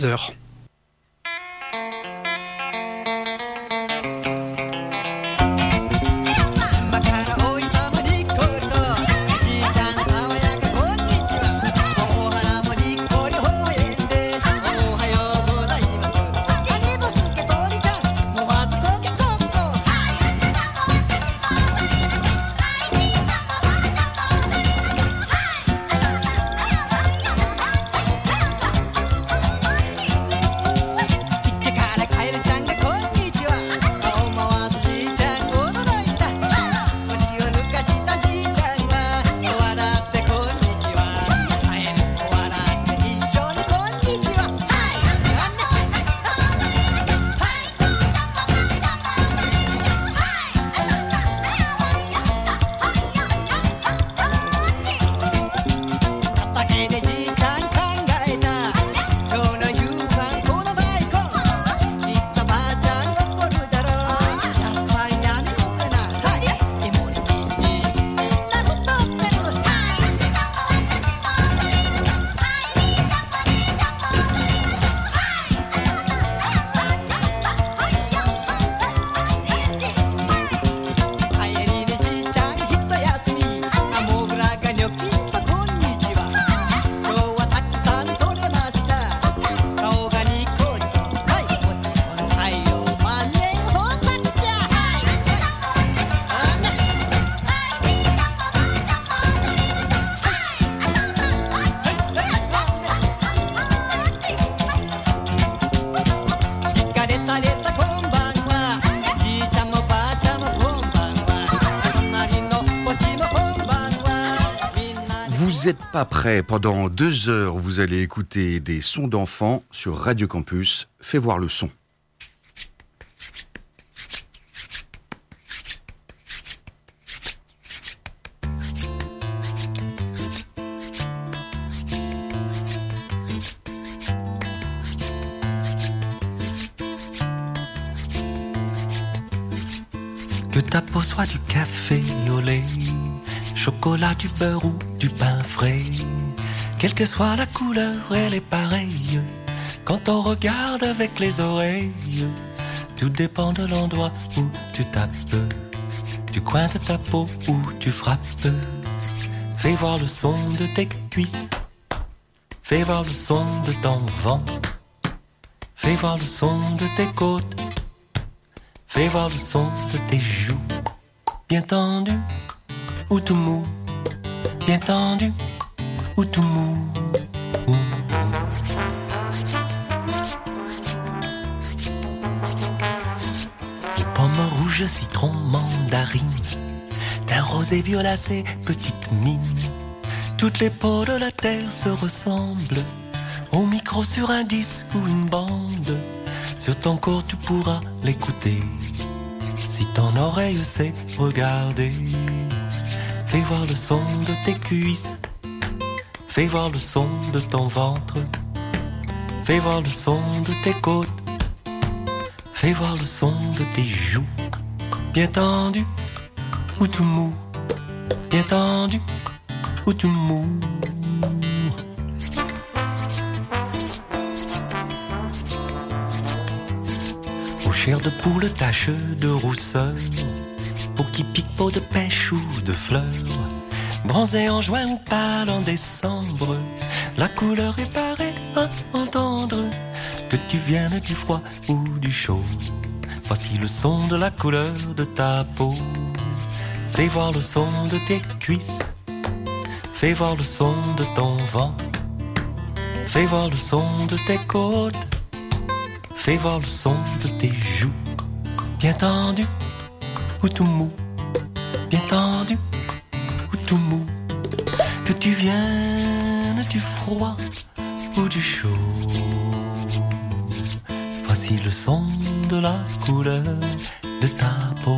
heures. Vous n'êtes pas prêts, pendant 2 heures, vous allez écouter des sons d'enfants sur Radio Campus. Fais voir le son. Que ta peau soit du café au lait, chocolat, du beurre ou du pain frais, quelle que soit la couleur, elle est pareille quand on regarde avec les oreilles. Tout dépend de l'endroit où tu tapes, du coin de ta peau où tu frappes. Fais voir le son de tes cuisses, fais voir le son de ton ventre, fais voir le son de tes côtes, fais voir le son de tes joues, bien tendu ou tout mou, bien tendu ou tout mou. Les pommes rouges, citron, mandarine, teint rosé, violacé, petite mine. Toutes les peaux de la terre se ressemblent, au micro sur un disque ou une bande. Sur ton corps tu pourras l'écouter, si ton oreille sait regarder. Fais voir le son de tes cuisses, fais voir le son de ton ventre, fais voir le son de tes côtes, fais voir le son de tes joues, bien tendu ou tout mou, bien tendu ou tout mou. Aux chairs de poule, taches de rousseur, peau qui pique, peau de pêche ou de fleurs, bronzé en juin ou pâle en décembre, la couleur est pareille à entendre, que tu viennes du froid ou du chaud. Voici le son de la couleur de ta peau. Fais voir le son de tes cuisses, fais voir le son de ton ventre, fais voir le son de tes côtes, fais voir le son de tes joues, bien tendu ou tout mou, bien tendu ou tout mou. Que tu viennes du froid ou du chaud, voici le son de la couleur de ta peau.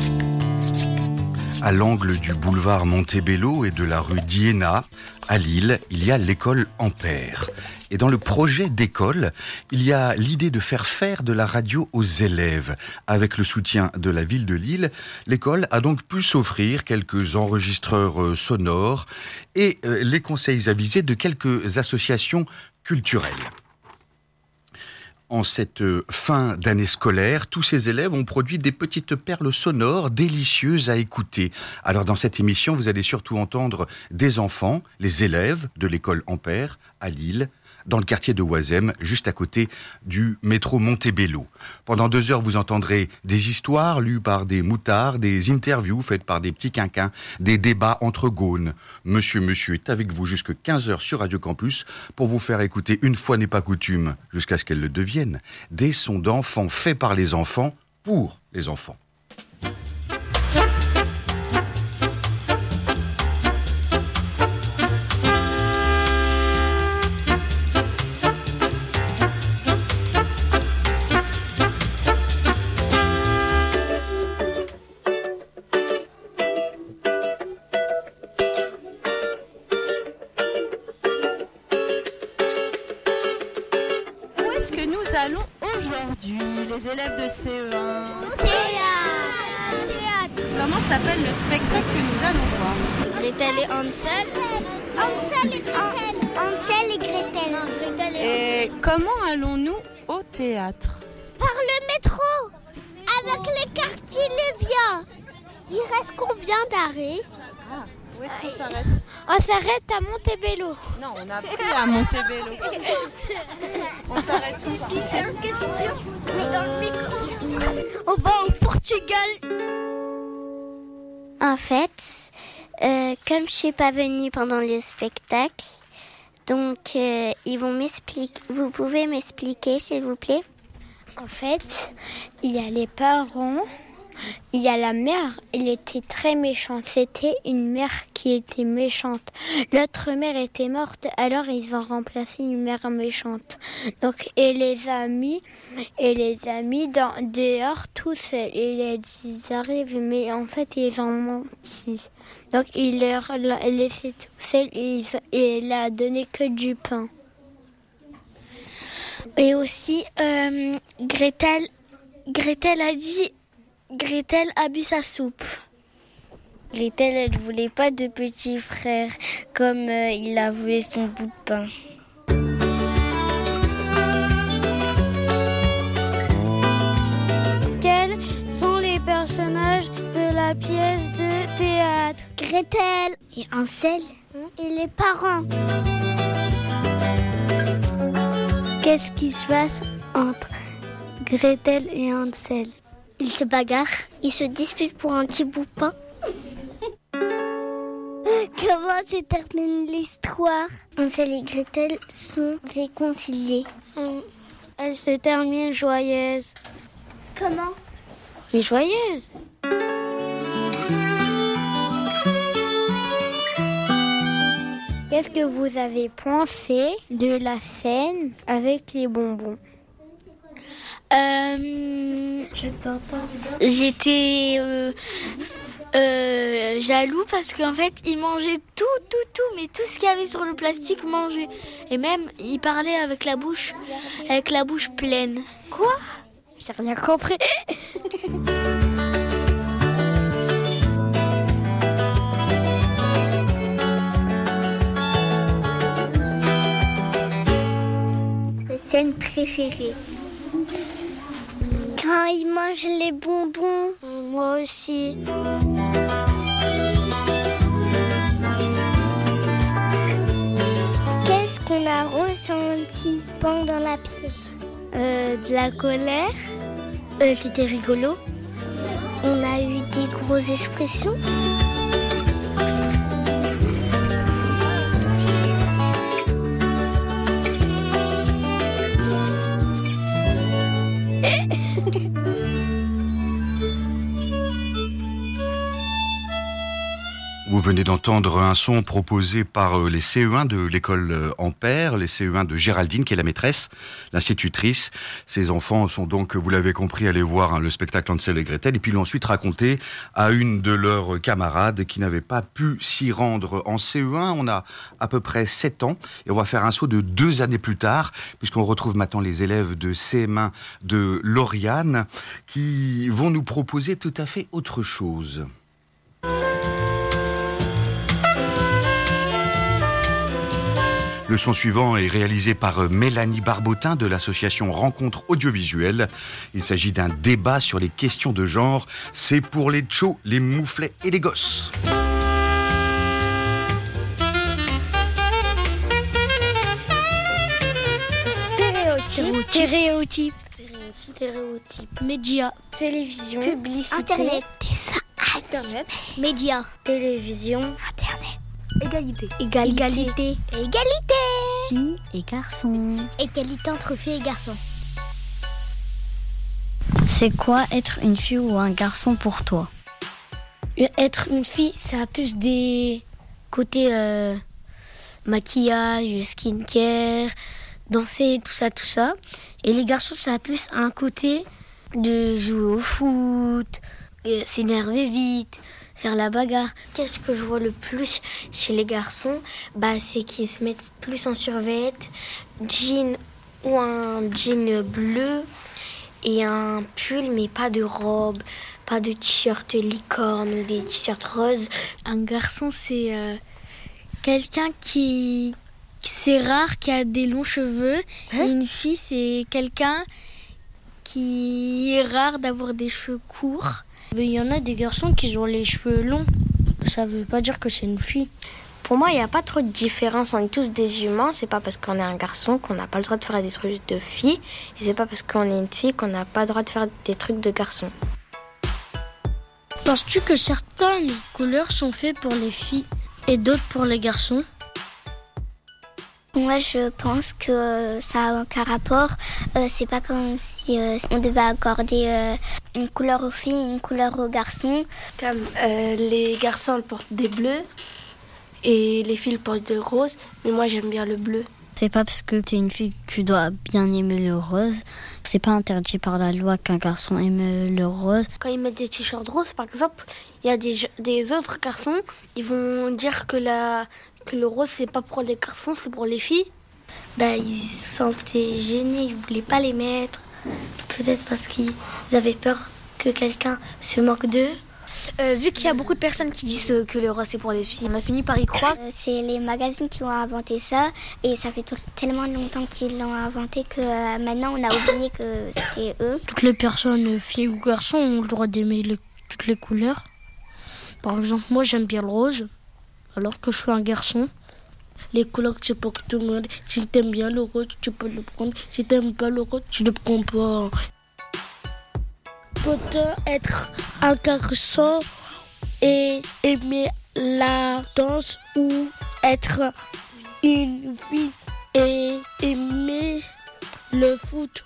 À l'angle du boulevard Montebello et de la rue d'Iéna, à Lille, il y a l'école Ampère. Et dans le projet d'école, il y a l'idée de faire de la radio aux élèves. Avec le soutien de la ville de Lille, l'école a donc pu s'offrir quelques enregistreurs sonores et les conseils avisés de quelques associations culturelles. En cette fin d'année scolaire, tous ces élèves ont produit des petites perles sonores délicieuses à écouter. Alors dans cette émission, vous allez surtout entendre des enfants, les élèves de l'école Ampère à Lille, dans le quartier de Oisem, juste à côté du métro Montebello. Pendant 2 heures, vous entendrez des histoires lues par des moutards, des interviews faites par des petits quinquins, des débats entre gaunes. Monsieur est avec vous jusqu'à 15 heures sur Radio Campus pour vous faire écouter, une fois n'est pas coutume, jusqu'à ce qu'elle le devienne, des sons d'enfants faits par les enfants pour les enfants. Les élèves de CE1. Théâtre. Comment s'appelle le spectacle que nous allons voir? Gretel et Hansel. Hansel et Gretel. Hansel et Gretel. Non, Gretel et Et comment allons-nous au théâtre? Par le métro. Avec les quartiers Lévia. Il reste combien d'arrêts? Où est-ce qu'on s'arrête? On s'arrête à Montebello. Non, on a pris à Montebello. On s'arrête où? C'est une question. Mais dans le micro. On va au Portugal. En fait, comme je suis pas venue pendant le spectacle, donc ils vont m'expliquer. Vous pouvez m'expliquer, s'il vous plaît? En fait, il y a les parents. Il y a la mère, elle était très méchante. C'était une mère qui était méchante. L'autre mère était morte, alors ils ont remplacé une mère méchante. Donc, et les amis dehors, tous, ils arrivent, mais en fait, ils ont menti. Donc, il leur a laissé tout seul et il a donné que du pain. Et aussi, Gretel a dit... Gretel a bu sa soupe. Gretel, elle voulait pas de petit frère, comme il a voulu son bout de pain. Quels sont les personnages de la pièce de théâtre? Gretel et Hansel et les parents. Qu'est-ce qui se passe entre Gretel et Hansel? Ils se bagarrent, ils se disputent pour un petit bout de pain. Comment se termine l'histoire? Hansel et Gretel sont réconciliés. Elle se termine joyeuse. Comment? Mais joyeuse. Qu'est-ce que vous avez pensé de la scène avec les bonbons? J'étais jaloux parce qu'en fait, il mangeait tout, mais tout ce qu'il y avait sur le plastique mangeait. Et même, il parlait avec la bouche pleine. Quoi? J'ai rien compris. La scène préférée. Quand il mange les bonbons, moi aussi. Qu'est-ce qu'on a ressenti pendant la pièce? De la colère. C'était rigolo. On a eu des grosses expressions. Vous venez d'entendre un son proposé par les CE1 de l'école Ampère, les CE1 de Géraldine, qui est la maîtresse, l'institutrice. Ces enfants sont donc, vous l'avez compris, allés voir le spectacle Hansel et Gretel, et puis l'ont ensuite raconté à une de leurs camarades qui n'avait pas pu s'y rendre. En CE1, on a à peu près 7 ans, et on va faire un saut de 2 années plus tard, puisqu'on retrouve maintenant les élèves de CM1 de Lauriane, qui vont nous proposer tout à fait autre chose. Le Le son suivant est réalisé par Mélanie Barbotin de l'association Rencontre Audiovisuelle. Il s'agit d'un débat sur les questions de genre. C'est pour les tchos, les mouflets et les gosses. Stéréotype. Média. Télévision. Publicité. Internet. Média. Télévision. Internet. Égalité. Égalité. Filles et garçons. Égalité entre filles et garçons. C'est quoi être une fille ou un garçon pour toi? Être une fille, ça a plus des côtés maquillage, skincare, danser, tout ça. Et les garçons, ça a plus un côté de jouer au foot, s'énerver vite, faire la bagarre. Qu'est-ce que je vois le plus chez les garçons? C'est qu'ils se mettent plus en survêt, jean ou un jean bleu et un pull, mais pas de robe, pas de t-shirt licorne ou des t-shirts roses. Un garçon, c'est quelqu'un qui... C'est rare, qui a des longs cheveux. Et une fille, c'est quelqu'un qui est rare d'avoir des cheveux courts. Il y en a des garçons qui ont les cheveux longs. Ça veut pas dire que c'est une fille. Pour moi, il n'y a pas trop de différence. On est tous des humains. C'est pas parce qu'on est un garçon qu'on n'a pas le droit de faire des trucs de fille. Et c'est pas parce qu'on est une fille qu'on n'a pas le droit de faire des trucs de garçon. Penses-tu que certaines couleurs sont faites pour les filles et d'autres pour les garçons? Moi, je pense que ça n'a aucun rapport. C'est pas comme si on devait accorder une couleur aux filles et une couleur aux garçons. Comme les garçons portent des bleus et les filles portent des roses, mais moi j'aime bien le bleu. C'est pas parce que t'es une fille que tu dois bien aimer le rose. C'est pas interdit par la loi qu'un garçon aime le rose. Quand ils mettent des t-shirts roses, par exemple, il y a des autres garçons, ils vont dire que le rose, c'est pas pour les garçons, c'est pour les filles. Ils se sentaient gênés, ils voulaient pas les mettre. Peut-être parce qu'ils avaient peur que quelqu'un se moque d'eux. Vu qu'il y a beaucoup de personnes qui disent que le rose, c'est pour les filles, on a fini par y croire. C'est les magazines qui ont inventé ça. Et ça fait tellement longtemps qu'ils l'ont inventé que maintenant, on a oublié que c'était eux. Toutes les personnes, filles ou garçons, ont le droit d'aimer toutes les couleurs. Par exemple, moi, j'aime bien le rose. Alors que je suis un garçon, les couleurs que c'est pour tout le monde. Si t'aimes bien le rose, tu peux le prendre. Si t'aimes pas le rose, tu le prends pas. Peut-on être un garçon et aimer la danse ou être une fille et aimer le foot?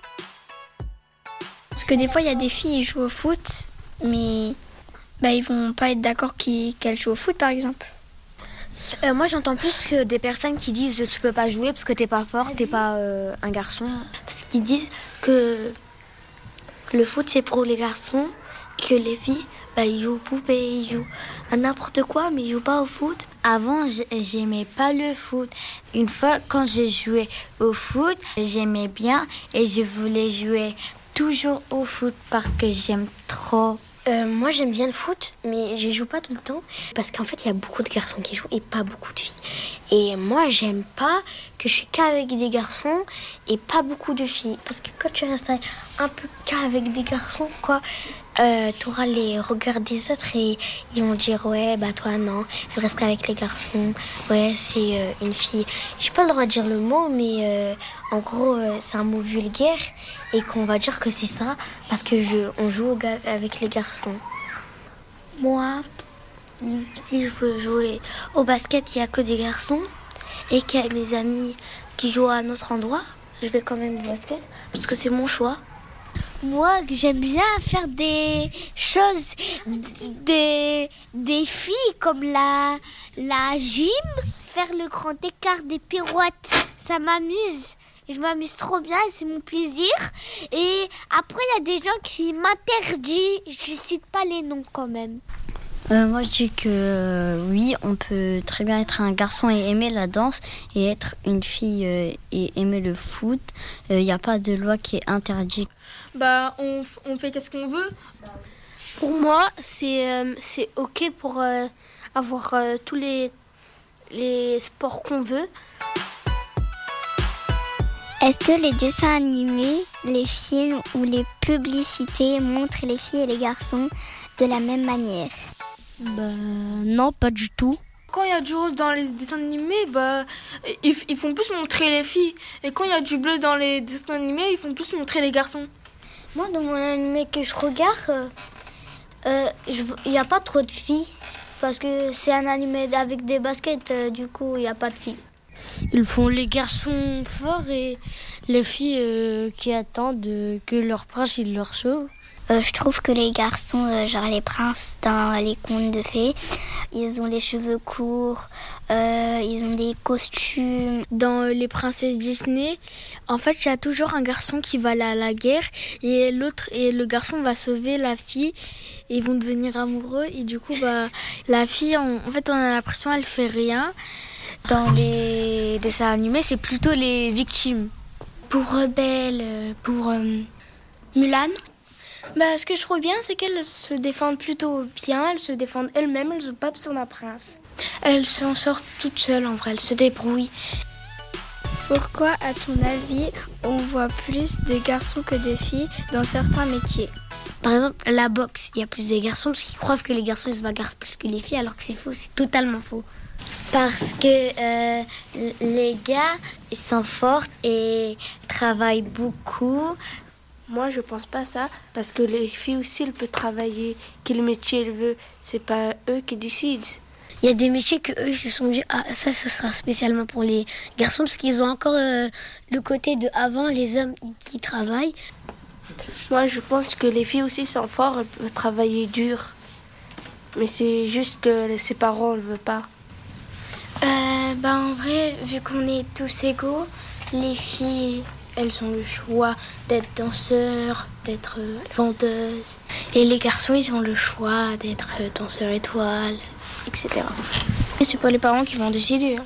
Parce que des fois, il y a des filles qui jouent au foot, mais ils vont pas être d'accord qu'elles jouent au foot, par exemple. Moi j'entends plus que des personnes qui disent tu peux pas jouer parce que t'es pas fort, t'es pas un garçon. Parce qu'ils disent que le foot c'est pour les garçons et que les filles ils jouent aux poupées, ils jouent à n'importe quoi mais ils jouent pas au foot. Avant j'aimais pas le foot. Une fois quand j'ai joué au foot, j'aimais bien et je voulais jouer toujours au foot parce que j'aime trop. Moi j'aime bien le foot, mais je joue pas tout le temps parce qu'en fait il y a beaucoup de garçons qui jouent et pas beaucoup de filles. Et moi j'aime pas que je suis qu'avec des garçons et pas beaucoup de filles. Parce que quand tu restes un peu qu'avec des garçons, t'auras les regards des autres et ils vont dire ouais toi non, elle reste qu'avec les garçons, ouais c'est une fille. J'ai pas le droit de dire le mot mais en gros c'est un mot vulgaire et qu'on va dire que c'est ça parce que on joue avec les garçons. Moi, si je veux jouer au basket, il y a que des garçons et qu'il y a mes amis qui jouent à un autre endroit, je vais quand même au basket parce que c'est mon choix. Moi, j'aime bien faire des choses, des filles comme la gym, faire le grand écart des pirouettes, ça m'amuse. Et je m'amuse trop bien et c'est mon plaisir. Et après, il y a des gens qui m'interdisent, je cite pas les noms quand même. Moi je dis que oui, on peut très bien être un garçon et aimer la danse et être une fille et aimer le foot. Il n'y a pas de loi qui est interdite. On fait qu'est-ce qu'on veut. Pour moi, c'est ok pour avoir tous les sports qu'on veut. Est-ce que les dessins animés, les films ou les publicités montrent les filles et les garçons de la même manière? Non, pas du tout. Quand il y a du rose dans les dessins animés, ils font plus montrer les filles. Et quand il y a du bleu dans les dessins animés, ils font plus montrer les garçons. Moi, dans mon animé que je regarde, il n'y a pas trop de filles. Parce que c'est un animé avec des baskets, du coup, il n'y a pas de filles. Ils font les garçons forts et les filles qui attendent que leur prince il leur sauve. Je trouve que les garçons, genre les princes dans les contes de fées, ils ont les cheveux courts, ils ont des costumes. Dans les princesses Disney, en fait, il y a toujours un garçon qui va aller à la guerre et le garçon va sauver la fille et ils vont devenir amoureux et du coup, la fille, en fait, on a l'impression qu'elle fait rien. Dans les dessins animés, c'est plutôt les victimes. Pour Belle, pour Mulan. Ce que je trouve bien, c'est qu'elles se défendent plutôt bien, elles se défendent elles-mêmes, elles n'ont pas besoin d'un prince. Elles s'en sortent toutes seules en vrai, elles se débrouillent. Pourquoi, à ton avis, on voit plus de garçons que de filles dans certains métiers? Par exemple, la boxe, il y a plus de garçons parce qu'ils croient que les garçons ils se bagarrent plus que les filles, alors que c'est faux, c'est totalement faux. Parce que les gars, ils sont forts et travaillent beaucoup. Moi, je pense pas ça, parce que les filles aussi, elles peuvent travailler. Quel métier elles veulent, c'est pas eux qui décident. Il y a des métiers que eux se sont dit, ça, ce sera spécialement pour les garçons, parce qu'ils ont encore le côté de avant, les hommes qui travaillent. Moi, je pense que les filles aussi sont fortes, elles peuvent travailler dur. Mais c'est juste que ses parents ne veulent pas. En vrai, vu qu'on est tous égaux, les filles, elles ont le choix d'être danseurs, d'être vendeuses. Et les garçons, ils ont le choix d'être danseurs étoiles, etc. Et c'est pas les parents qui vont décider.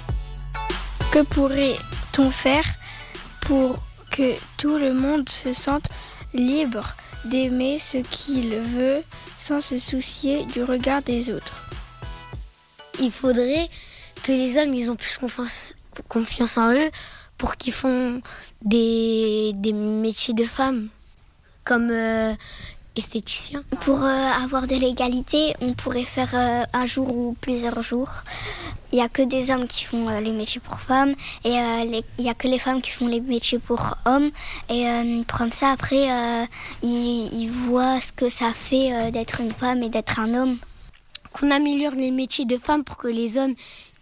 Que pourrait-on faire pour que tout le monde se sente libre d'aimer ce qu'il veut sans se soucier du regard des autres? Il faudrait que les hommes ils ont plus confiance en eux pour qu'ils font des métiers de femmes, comme esthéticien. Pour avoir de l'égalité, on pourrait faire un jour ou plusieurs jours. Il n'y a que des hommes qui font les métiers pour femmes et il n'y a que les femmes qui font les métiers pour hommes. Et comme ça, après, ils voient ce que ça fait d'être une femme et d'être un homme. Qu'on améliore les métiers de femmes pour que les hommes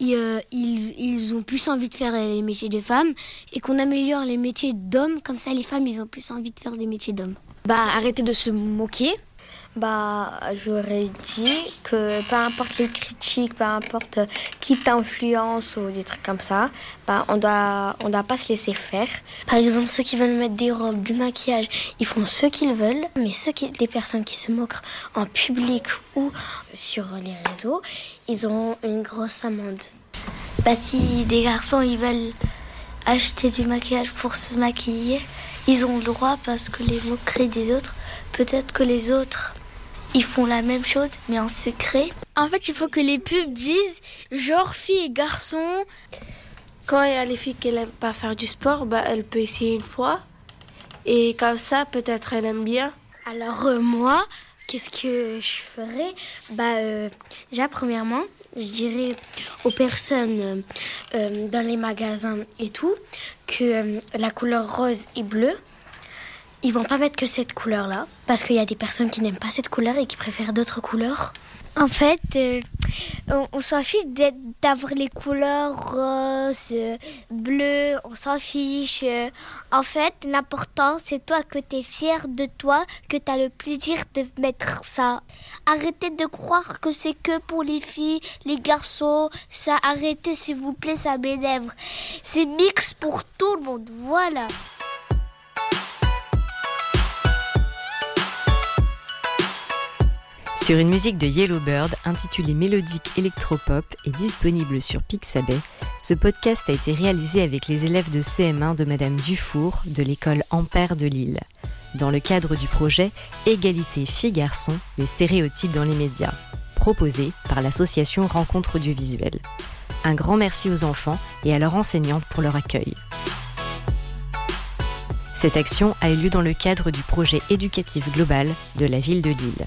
ils ont plus envie de faire les métiers de femmes et qu'on améliore les métiers d'hommes, comme ça les femmes ils ont plus envie de faire des métiers d'hommes. Arrêtez de se moquer. J'aurais dit que peu importe les critiques, peu importe qui t'influence ou des trucs comme ça, on doit pas se laisser faire. Par exemple, ceux qui veulent mettre des robes, du maquillage, ils font ce qu'ils veulent, mais les personnes qui se moquent en public ou sur les réseaux, ils ont une grosse amende. Si des garçons ils veulent acheter du maquillage pour se maquiller, ils ont le droit parce que les moqueries des autres, peut-être que les autres ils font la même chose, mais en secret. En fait, il faut que les pubs disent genre filles et garçons. Quand il y a les filles qui n'aiment pas faire du sport, elles peuvent essayer une fois. Et comme ça, peut-être elles aiment bien. Alors moi, qu'est-ce que je ferais? Déjà, premièrement, je dirais aux personnes dans les magasins et tout que la couleur rose et bleue, ils vont pas mettre que cette couleur-là, parce qu'il y a des personnes qui n'aiment pas cette couleur et qui préfèrent d'autres couleurs. En fait, on s'en fiche d'avoir les couleurs rose, bleu, on s'en fiche. En fait, l'important, c'est toi que tu es fier de toi, que tu as le plaisir de mettre ça. Arrêtez de croire que c'est que pour les filles, les garçons. Ça, arrêtez s'il vous plaît, ça m'énerve. C'est mix pour tout le monde, voilà. Sur une musique de Yellowbird intitulée Mélodique électropop et disponible sur Pixabay, ce podcast a été réalisé avec les élèves de CM1 de Madame Dufour de l'école Ampère de Lille, dans le cadre du projet Égalité filles-garçons, les stéréotypes dans les médias, proposé par l'association Rencontre Audiovisuelle. Un grand merci aux enfants et à leurs enseignantes pour leur accueil. Cette action a eu lieu dans le cadre du projet éducatif global de la ville de Lille.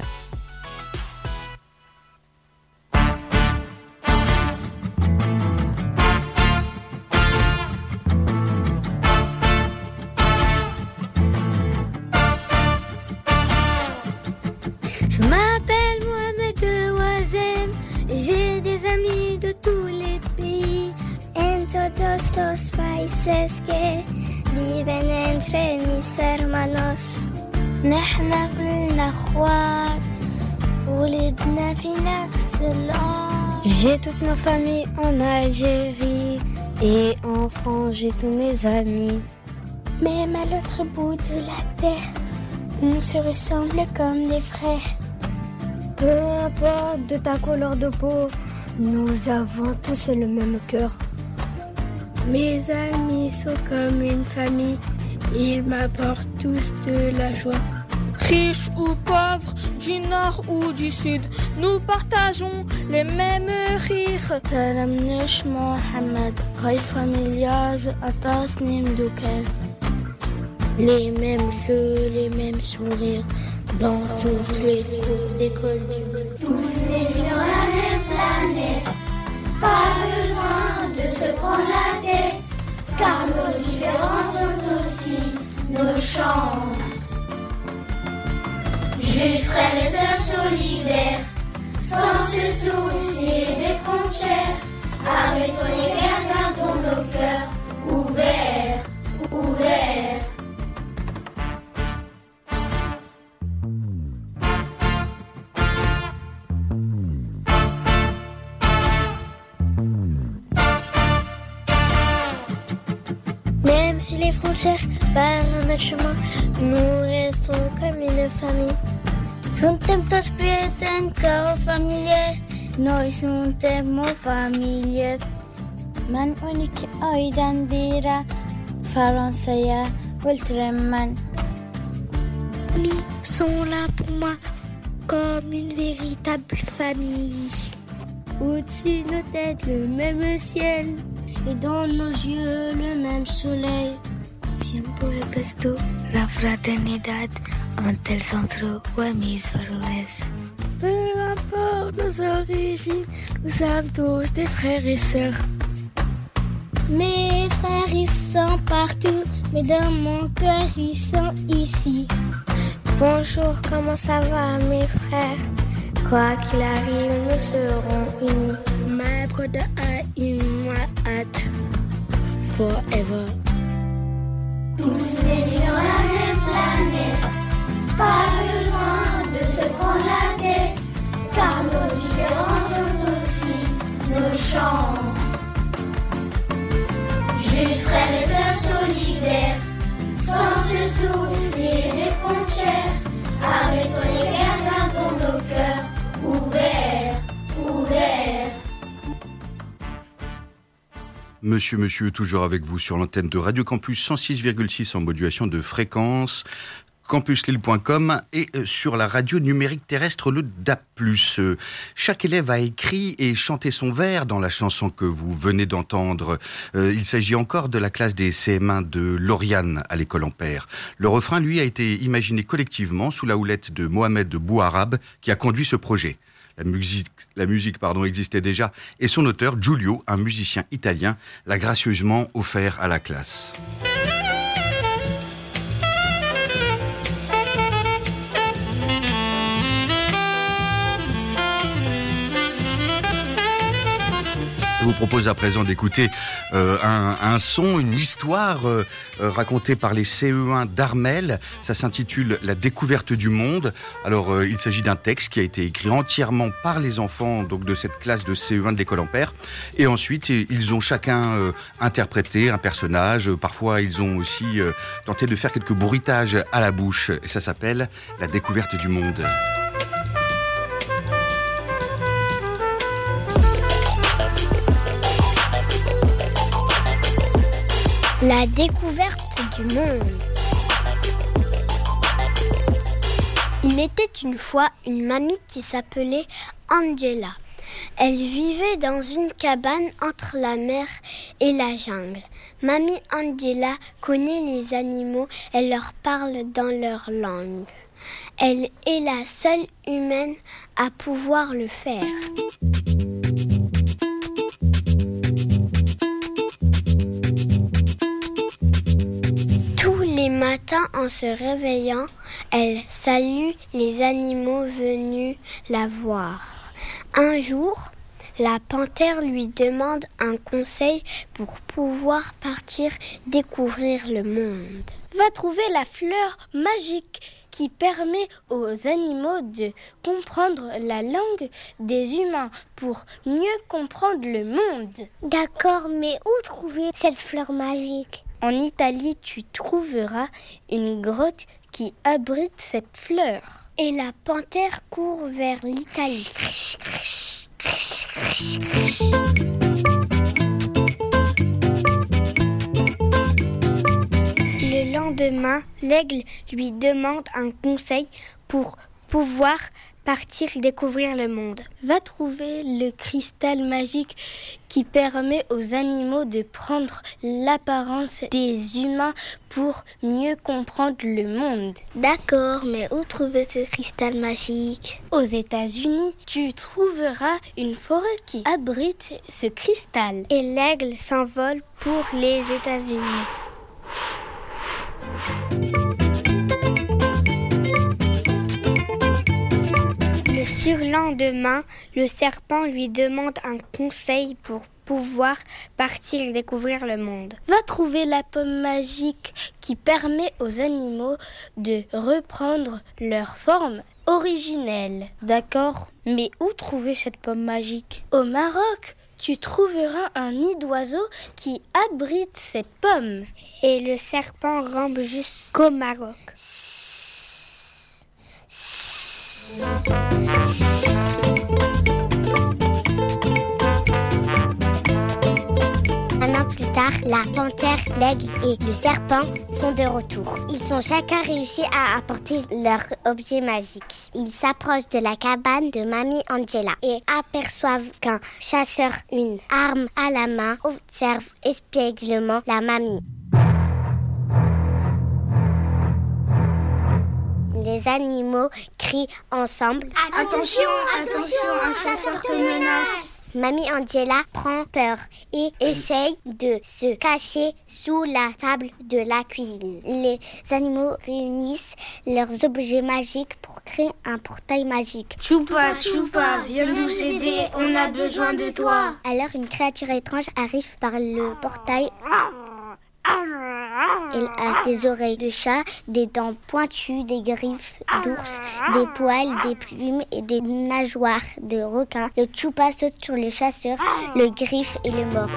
Je m'appelle Mohamed Ouazem, j'ai des amis de tous les pays. En todos los países que viven entre mis hermanos. نحنا كلنا اخوات ولدنا في نفس الأرض. J'ai toute ma famille en Algérie et en France j'ai tous mes amis. Même à l'autre bout de la terre, on se ressemble comme des frères. Peu importe de ta couleur de peau, nous avons tous le même cœur. Mes amis sont comme une famille, ils m'apportent tous de la joie. Riches ou pauvres, du nord ou du sud, nous partageons les mêmes rires. تلمنش محمد غير فاميلياز أتصنيم دوكان. Les mêmes jeux, les mêmes sourires dans toutes les cours d'école du monde. Tous nés sur la même planète, pas besoin de se prendre la tête, car nos différences sont aussi nos chances. Juste frères et sœurs solidaires, sans se soucier des frontières, arrêtons les guerres, gardons nos cœurs ouverts, ouverts. Même si les frontières barrent notre chemin, nous restons comme une famille. Suntem toți prieteni ca o familie, noi suntem o familie. من أونك أيضا بيرا فرنسية والترمان. Amis sont là pour moi comme une véritable famille. Au-dessus de nos têtes le même ciel et dans nos yeux le même soleil. Siempre puesto la fraternidad entre el centro y mis valores. Peu importe nos origines, nous sommes tous des frères et sœurs. Mes frères ils sont partout, mais dans mon cœur ils sont ici. Bonjour, comment ça va mes frères? Quoi qu'il arrive, nous serons unis. My brother are in my heart forever. Tous nés sur la même planète, pas besoin de se prendre la tête, car nos différences sont aussi nos chances. Juste frères et sœurs solidaires, sans se soucier des frontières, arrêtons les guerres, gardons nos cœurs ouverts, ouverts. Monsieur, toujours avec vous sur l'antenne de Radio Campus 106,6 en modulation de fréquence, campuslille.com et sur la radio numérique terrestre, le DAB+. Chaque élève a écrit et chanté son vers dans la chanson que vous venez d'entendre. Il s'agit encore de la classe des CM1 de Lauriane à l'école Ampère. Le refrain, lui, a été imaginé collectivement sous la houlette de Mohamed Bouharab qui a conduit ce projet. La musique existait déjà et son auteur, Giulio, un musicien italien, l'a gracieusement offert à la classe. Je vous propose à présent d'écouter un son, une histoire racontée par les CE1 d'Armel. Ça s'intitule « La découverte du monde ». Alors, il s'agit d'un texte qui a été écrit entièrement par les enfants donc de cette classe de CE1 de l'école Ampère. Et ensuite, ils ont chacun interprété un personnage. Parfois, ils ont aussi tenté de faire quelques bruitages à la bouche. Et ça s'appelle « La découverte du monde ». La découverte du monde. Il était une fois une mamie qui s'appelait Angela. Elle vivait dans une cabane entre la mer et la jungle. Mamie Angela connaît les animaux, elle leur parle dans leur langue. Elle est la seule humaine à pouvoir le faire. Tous les matins, en se réveillant, elle salue les animaux venus la voir. Un jour, la panthère lui demande un conseil pour pouvoir partir découvrir le monde. Va trouver la fleur magique qui permet aux animaux de comprendre la langue des humains pour mieux comprendre le monde. D'accord, mais où trouver cette fleur magique ? En Italie, tu trouveras une grotte qui abrite cette fleur. Et la panthère court vers l'Italie. Le lendemain, l'aigle lui demande un conseil pour pouvoir partir découvrir le monde. Va trouver le cristal magique qui permet aux animaux de prendre l'apparence des humains pour mieux comprendre le monde. D'accord, mais où trouver ce cristal magique ? Aux États-Unis, tu trouveras une forêt qui abrite ce cristal. Et l'aigle s'envole pour les États-Unis. Le surlendemain, le serpent lui demande un conseil pour pouvoir partir découvrir le monde. Va trouver la pomme magique qui permet aux animaux de reprendre leur forme originelle. D'accord, mais où trouver cette pomme magique ? Au Maroc, tu trouveras un nid d'oiseau qui abrite cette pomme. Et le serpent rampe jusqu'au Maroc. Un an plus tard, la panthère, l'aigle et le serpent sont de retour. Ils ont chacun réussi à apporter leur objet magique. Ils s'approchent de la cabane de Mamie Angela et aperçoivent qu'un chasseur, une arme à la main, observe espièglement la mamie. Les animaux crient ensemble « Attention, attention, un chasseur te menace !» Mamie Angela prend peur et essaye de se cacher sous la table de la cuisine. Les animaux réunissent leurs objets magiques pour créer un portail magique. Choupa, Choupa, viens nous aider, on a besoin de toi. Alors une créature étrange arrive par le portail. Elle a des oreilles de chat, des dents pointues, des griffes d'ours, des poils, des plumes et des nageoires de requin. Le Choupa saute sur le chasseur, le griffe et le mord.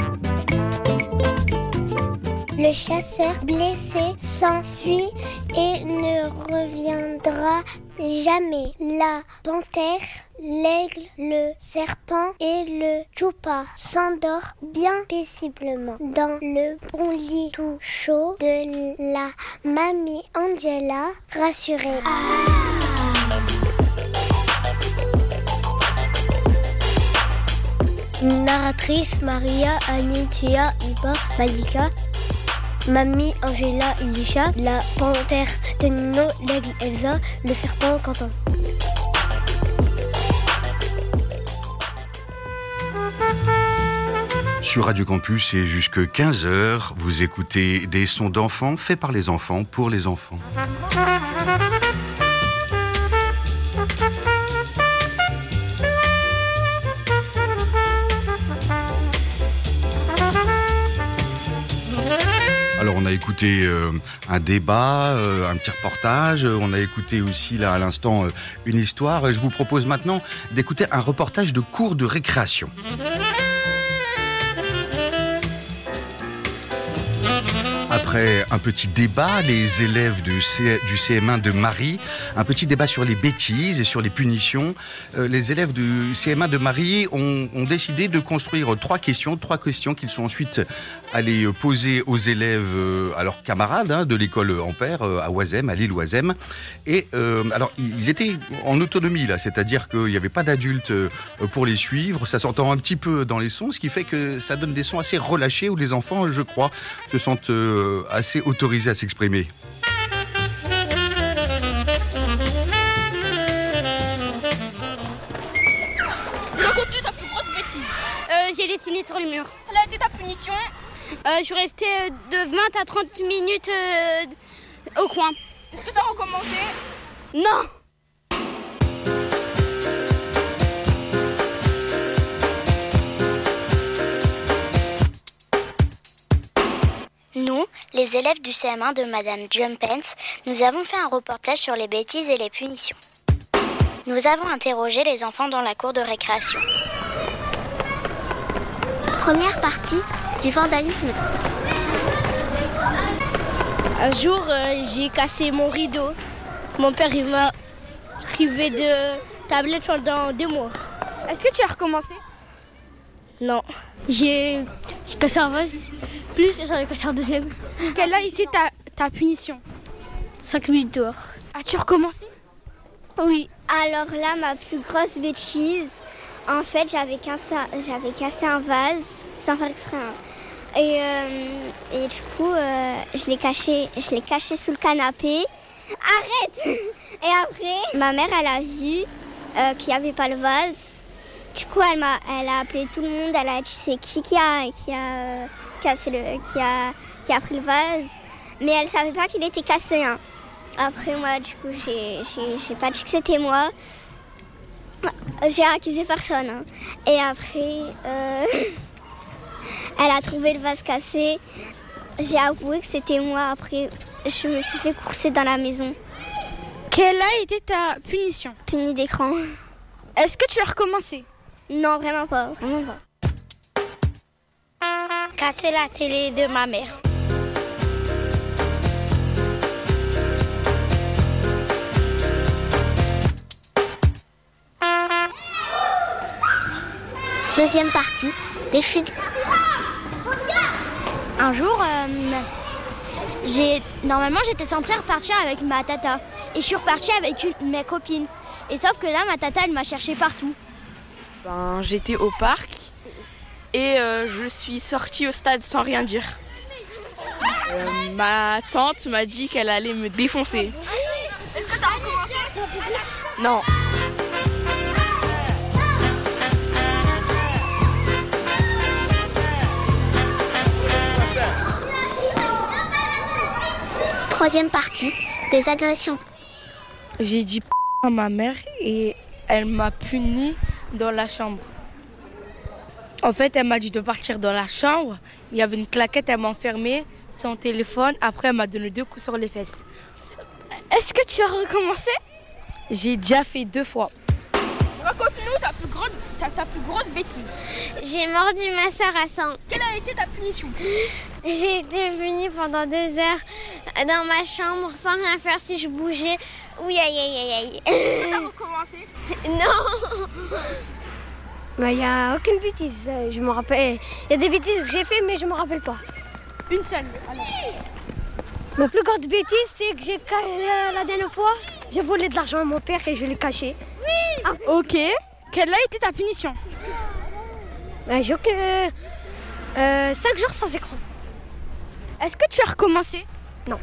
Le chasseur, blessé, s'enfuit et ne reviendra jamais. La panthère, l'aigle, le serpent et le Choupa s'endorment bien paisiblement dans le bon lit tout chaud de la mamie Angela, rassurée. Narratrice Maria, Anuntia, Iba, Malika. Mamie Angela, Elisha, la panthère Tonino, l'aigle Elsa, le serpent Quentin. Sur Radio Campus et jusque 15h, vous écoutez des sons d'enfants faits par les enfants pour les enfants. Alors on a écouté un débat, un petit reportage, on a écouté aussi là à l'instant une histoire. Je vous propose maintenant d'écouter un reportage de cours de récréation. Après après un petit débat, les élèves du CM1 de Marie, un petit débat sur les bêtises et sur les punitions. Les élèves du CM1 de Marie ont décidé de construire trois questions qu'ils sont ensuite allés poser aux élèves, à leurs camarades de l'école Ampère à Oisem, à Lille-Oisem. Et alors, ils étaient en autonomie là, c'est-à-dire qu'il n'y avait pas d'adultes pour les suivre. Ça s'entend un petit peu dans les sons, ce qui fait que ça donne des sons assez relâchés où les enfants, je crois, se sentent assez autorisés à s'exprimer. Raconte-tu ta plus grosse bêtise? J'ai dessiné sur le mur. Quelle a été ta punition? Je suis restée de 20 à 30 minutes au coin. Est-ce que tu as recommencé? Non. Nous, les élèves du CM1 de Madame Jumpens, nous avons fait un reportage sur les bêtises et les punitions. Nous avons interrogé les enfants dans la cour de récréation. Première partie du vandalisme. Un jour, j'ai cassé mon rideau. Mon père, il m'a privé de tablette pendant 2 mois. Est-ce que tu as recommencé? Non. J'ai cassé un vase, plus j'en ai cassé un deuxième. Quelle a été ta punition? 5 minutes dehors. As-tu recommencé? Oui. Alors là, ma plus grosse bêtise, en fait, j'avais cassé un vase sans faire exprès. Et du coup, je l'ai caché sous le canapé. Arrête! Et après, ma mère, elle a vu qu'il n'y avait pas le vase. Du coup, elle a appelé tout le monde. Elle a dit c'est qui a pris le vase. Mais elle savait pas qu'il était cassé. Après, moi, du coup, j'ai pas dit que c'était moi. J'ai accusé personne. Et après, elle a trouvé le vase cassé. J'ai avoué que c'était moi. Après, je me suis fait courser dans la maison. Quelle a été ta punition? Punie d'écran. Est-ce que tu as recommencé? Non, vraiment pas. Casser la télé de ma mère. Deuxième partie, des fuites. Un jour, normalement j'étais censée repartir avec ma tata. Et je suis repartie avec mes copines. Et sauf que là, ma tata, elle m'a cherché partout. J'étais au parc et je suis sortie au stade sans rien dire. Ma tante m'a dit qu'elle allait me défoncer. Est-ce que tu as recommencé? Non. Troisième partie, des agressions. J'ai dit à ma mère et elle m'a puni dans la chambre. En fait, elle m'a dit de partir dans la chambre. Il y avait une claquette, elle m'a enfermée, son téléphone. Après, elle m'a donné 2 coups sur les fesses. Est-ce que tu as recommencé? J'ai déjà fait 2 fois. Raconte-nous ta plus grosse bêtise. J'ai mordu ma sœur à sang. Quelle a été ta punition? J'ai été punie pendant 2 heures dans ma chambre sans rien faire si je bougeais. Oui, aïe, aïe, aïe, aïe. Est-ce que tu as recommencé? Non. Il n'y a aucune bêtise. Je me rappelle. Il y a des bêtises que j'ai fait, mais je ne me rappelle pas. Une seule. Alors. Ma plus grande bêtise, c'est que la dernière fois, j'ai volé de l'argent à mon père et je l'ai caché. Oui. Ok. Quelle a été ta punition? J'ai 5 jours sans écran. Est-ce que tu as recommencé? Non.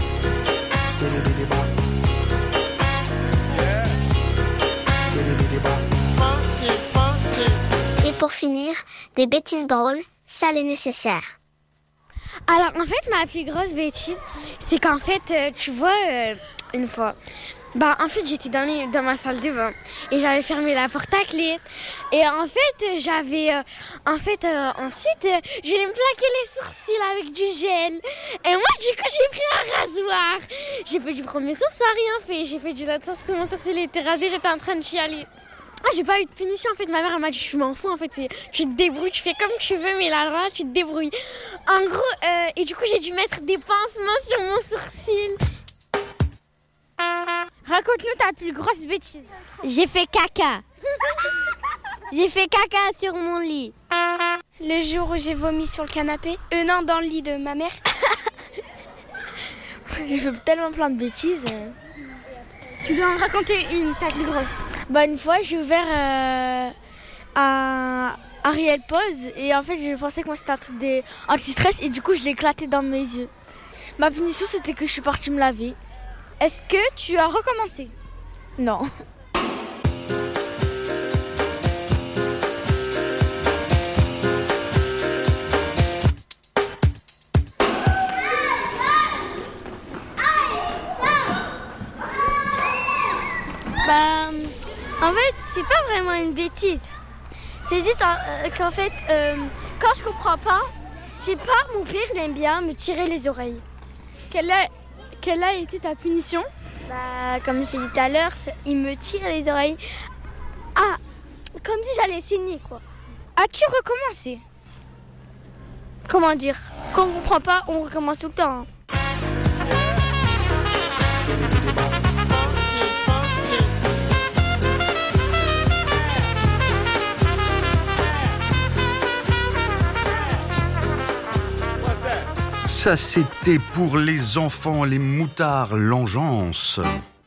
Et pour finir, des bêtises drôles, ça l'est nécessaire. Alors en fait, ma plus grosse bêtise, c'est qu'en fait, tu vois, une fois, en fait, j'étais dans ma salle de bain et j'avais fermé la porte à clé. Et en fait, ensuite, je voulais me plaquer les sourcils avec du gel. Et moi, du coup, j'ai pris un rasoir. J'ai fait du premier sens, ça n'a rien fait. J'ai fait du l'autre sens, tout mon sourcil était rasé, j'étais en train de chialer. Ah, j'ai pas eu de punition en fait. Ma mère elle m'a dit je m'en fous en fait. Tu te débrouilles, tu fais comme tu veux, mais là tu te débrouilles. En gros, et du coup j'ai dû mettre des pansements sur mon sourcil. Raconte-nous ta plus grosse bêtise. J'ai fait caca. J'ai fait caca sur mon lit. Le jour où j'ai vomi sur le canapé. Non, dans le lit de ma mère. J'ai fait tellement plein de bêtises. Tu dois en raconter une, ta plus grosse. Une fois, j'ai ouvert un Ariel Pose et en fait, je pensais que c'était un truc anti-stress et du coup, je l'ai éclaté dans mes yeux. Ma punition, c'était que je suis partie me laver. Est-ce que tu as recommencé? Non. En fait, c'est pas vraiment une bêtise. C'est juste qu'en fait, quand je comprends pas, j'ai peur, mon père il aime bien me tirer les oreilles. Quelle a été ta punition? Comme j'ai dit tout à l'heure, il me tire les oreilles. Ah, comme si j'allais saigner quoi. As-tu recommencé? Comment dire? Quand on comprend pas, on recommence tout le temps. Ça, c'était pour les enfants, les moutards, l'engeance.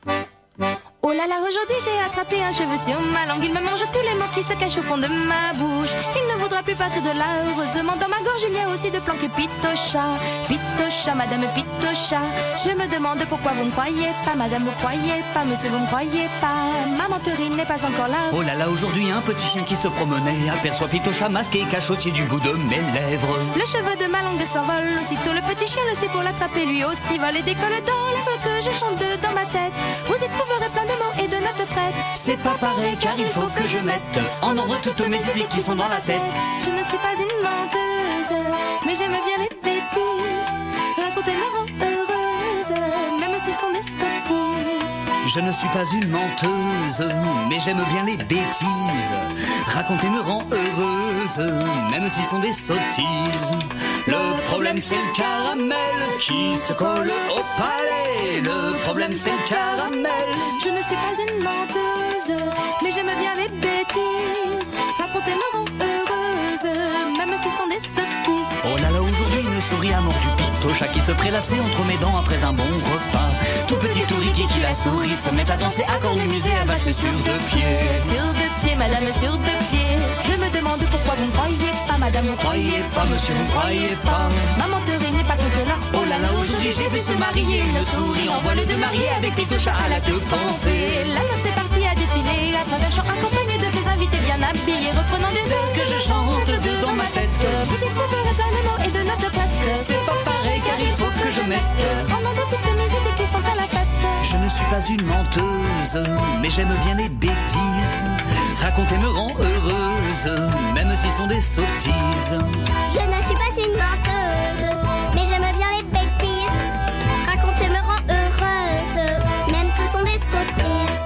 Oh là là, aujourd'hui j'ai attrapé un cheveu sur ma langue. Il me mange tous les mots qui se cachent au fond de ma bouche. Il ne voudra plus partir de là, heureusement. Dans ma gorge il y a aussi de planqués Pitocha. Pitocha, madame Pitocha. Je me demande pourquoi vous ne croyez pas, madame, vous croyez pas, monsieur, vous ne croyez pas. Ma menterie n'est pas encore là. Oh là là, aujourd'hui un petit chien qui se promenait aperçoit Pitocha masqué et cachotier du bout de mes lèvres. Le cheveu de ma langue s'envole, aussitôt le petit chien le suit pour l'attraper, lui aussi vole et décolle dans l'air que je chante dans ma tête. Vous y trouverez plein de mots et de notes prêtes. C'est pas pareil car il faut que je mette en ordre toutes mes idées qui sont dans la tête. Je ne suis pas une menteuse, mais j'aime bien les bêtises. Raconter me rend heureuse, même si ce sont des sottises. Je ne suis pas une menteuse, mais j'aime bien les bêtises. Raconter me rend heureuse, même si ce sont des sottises. Le problème c'est le caramel qui se colle au palais. Le problème c'est le caramel. Je ne suis pas une menteuse, mais j'aime bien les bêtises. Raconter me rend heureuse, même si ce sont des sottises. Oh là là, aujourd'hui une souris a mordu Pitocha qui se prélassait entre mes dents après un bon repas. Tout petit tout Ricky qui la souris se met à danser à cornemuser, à valser sur deux pieds. Sur deux pieds, madame, sur deux pieds. Je me demande pourquoi vous ne croyez pas, madame, vous ne croyez pas, monsieur, vous ne croyez pas. Ma menterie n'est pas contre là. Oh là là, aujourd'hui j'ai vu se marier une souris en voile de mariée avec Pitocha à la queue pensée. Là, c'est parti à défiler à travers champs accompagné de ses invités bien habillés, reprenant des airs que je chante dans ma tête. Vous y trouverez plein de mots et de notes prêtes. C'est pas pareil car il faut que je mette en ordre toutes mes idées qui sont à la fête. Je ne suis pas une menteuse, mais j'aime bien les bêtises. Raconter me rend heureuse, même si ce sont des sottises. Je ne suis pas une menteuse, mais j'aime bien les bêtises. Raconter me rend heureuse, même si ce sont des sottises.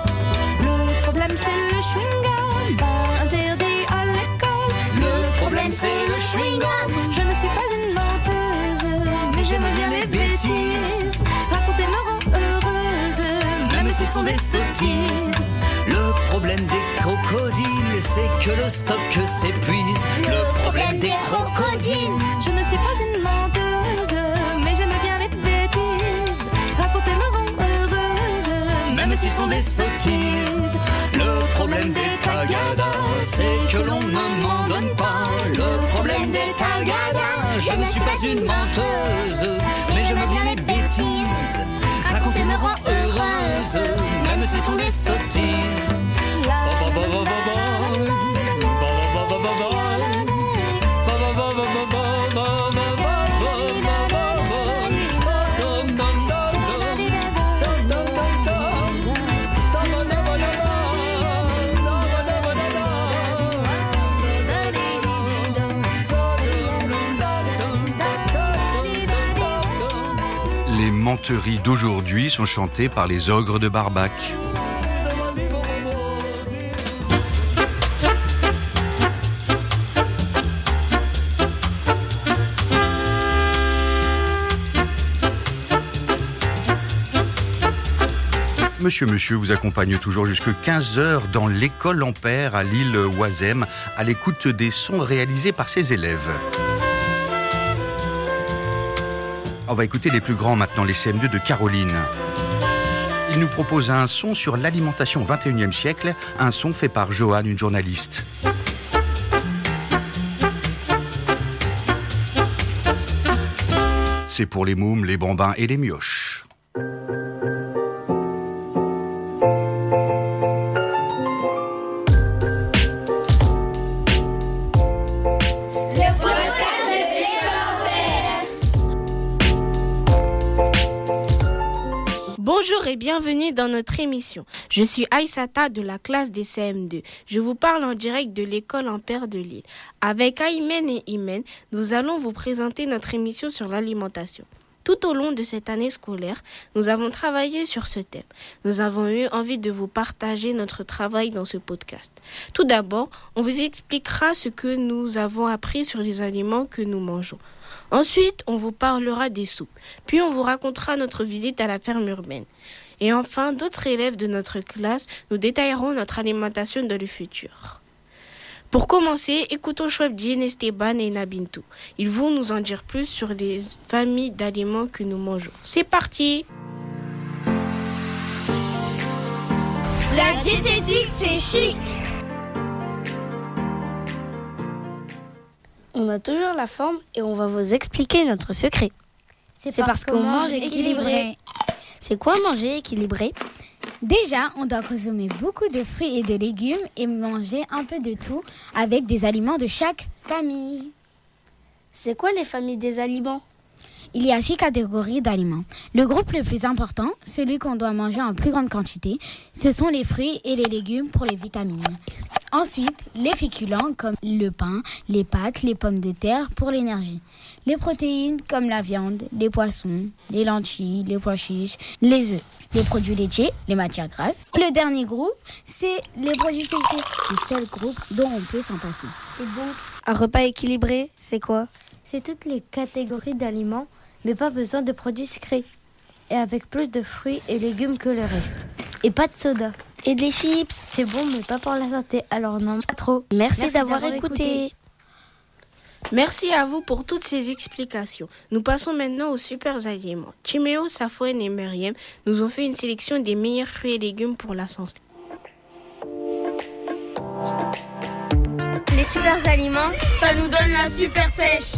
Le problème c'est le chewing-gum, interdit à l'école. Le problème c'est le chewing-gum. Je ne suis pas une menteuse, mais j'aime bien les bêtises. Raconter me rend heureuse, même si ce sont des sottises. Le problème des crocodiles, c'est que le stock s'épuise. Le problème des crocodiles. Je ne suis pas une menteuse, mais j'aime bien les bêtises. Raconter me rend heureuse, même si ce sont des sottises. Le problème des tagadas, c'est que l'on ne m'en donne pas. Le problème des tagadas, je ne suis pas une menteuse, mais j'aime bien les bêtises. Raconter me rend heureuse, même si ce sont des sottises. Les menteries d'aujourd'hui sont chantées par les ogres de Barbac. Monsieur vous accompagne toujours jusque 15h dans l'école Ampère à l'île Oisem, à l'écoute des sons réalisés par ses élèves. On va écouter les plus grands maintenant, les CM2 de Caroline. Il nous propose un son sur l'alimentation au XXIe siècle, un son fait par Joanne, une journaliste. C'est pour les mômes, les bambins et les mioches. Bonjour et bienvenue dans notre émission. Je suis Aïssata de la classe des CM2. Je vous parle en direct de l'école Ampère de Lille. Avec Aymen et Imen, nous allons vous présenter notre émission sur l'alimentation. Tout au long de cette année scolaire, nous avons travaillé sur ce thème. Nous avons eu envie de vous partager notre travail dans ce podcast. Tout d'abord, on vous expliquera ce que nous avons appris sur les aliments que nous mangeons. Ensuite, on vous parlera des soupes. Puis, on vous racontera notre visite à la ferme urbaine. Et enfin, d'autres élèves de notre classe nous détailleront notre alimentation dans le futur. Pour commencer, écoutons Chouabdine, Esteban et Nabintou. Ils vont nous en dire plus sur les familles d'aliments que nous mangeons. C'est parti! La diététique, c'est chic! On a toujours la forme et on va vous expliquer notre secret. C'est parce qu'on mange équilibré. C'est quoi manger équilibré? Déjà, on doit consommer beaucoup de fruits et de légumes et manger un peu de tout avec des aliments de chaque famille. C'est quoi les familles des aliments? Il y a 6 catégories d'aliments. Le groupe le plus important, celui qu'on doit manger en plus grande quantité, ce sont les fruits et les légumes pour les vitamines. Ensuite, les féculents comme le pain, les pâtes, les pommes de terre pour l'énergie. Les protéines comme la viande, les poissons, les lentilles, les pois chiches, les œufs, les produits laitiers, les matières grasses. Le dernier groupe, c'est les produits sucrés, le seul groupe dont on peut s'en passer. Et donc, un repas équilibré, c'est quoi? C'est toutes les catégories d'aliments, mais pas besoin de produits sucrés. Et avec plus de fruits et légumes que le reste. Et pas de soda. Et des chips. C'est bon, mais pas pour la santé, alors non, pas trop. Merci d'avoir écouté. Merci à vous pour toutes ces explications. Nous passons maintenant aux super aliments. Timéo, Safouen et Meriem nous ont fait une sélection des meilleurs fruits et légumes pour la santé. Les super aliments, ça nous donne la super pêche.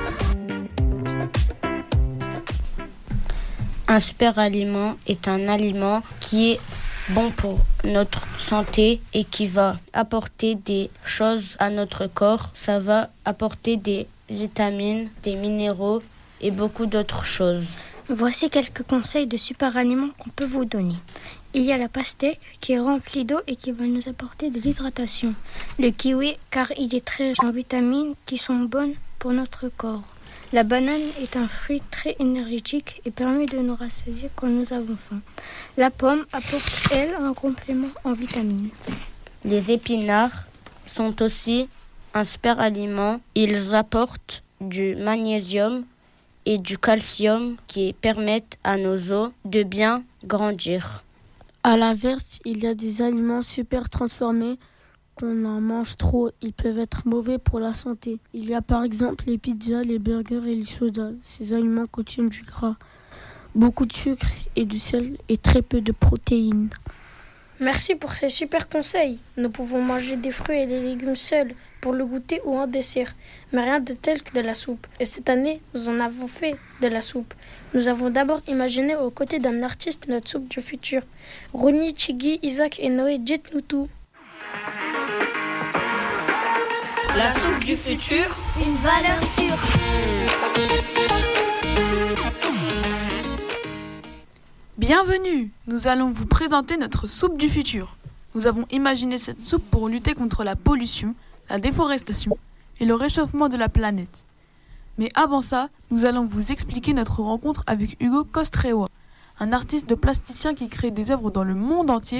Un super aliment est un aliment qui est bon pour notre santé et qui va apporter des choses à notre corps. Ça va apporter des vitamines, des minéraux et beaucoup d'autres choses. Voici quelques conseils de super aliments qu'on peut vous donner. Il y a la pastèque qui est remplie d'eau et qui va nous apporter de l'hydratation. Le kiwi car il est très riche en vitamines qui sont bonnes pour notre corps. La banane est un fruit très énergétique et permet de nous rassasier quand nous avons faim. La pomme apporte, elle, un complément en vitamines. Les épinards sont aussi un super aliment. Ils apportent du magnésium et du calcium qui permettent à nos os de bien grandir. À l'inverse, il y a des aliments super transformés. Qu'on en mange trop, ils peuvent être mauvais pour la santé. Il y a par exemple les pizzas, les burgers et les sodas. Ces aliments contiennent du gras, beaucoup de sucre et du sel et très peu de protéines. Merci pour ces super conseils. Nous pouvons manger des fruits et des légumes seuls pour le goûter ou en dessert, mais rien de tel que de la soupe. Et cette année, nous en avons fait de la soupe. Nous avons d'abord imaginé aux côtés d'un artiste notre soupe du futur. Ronnie, Chigui, Isaac et Noé, dites-nous tout. La soupe du futur, une valeur sûre. Bienvenue, nous allons vous présenter notre soupe du futur. Nous avons imaginé cette soupe pour lutter contre la pollution, la déforestation et le réchauffement de la planète. Mais avant ça, nous allons vous expliquer notre rencontre avec Hugo Costrewa, un artiste plasticien qui crée des œuvres dans le monde entier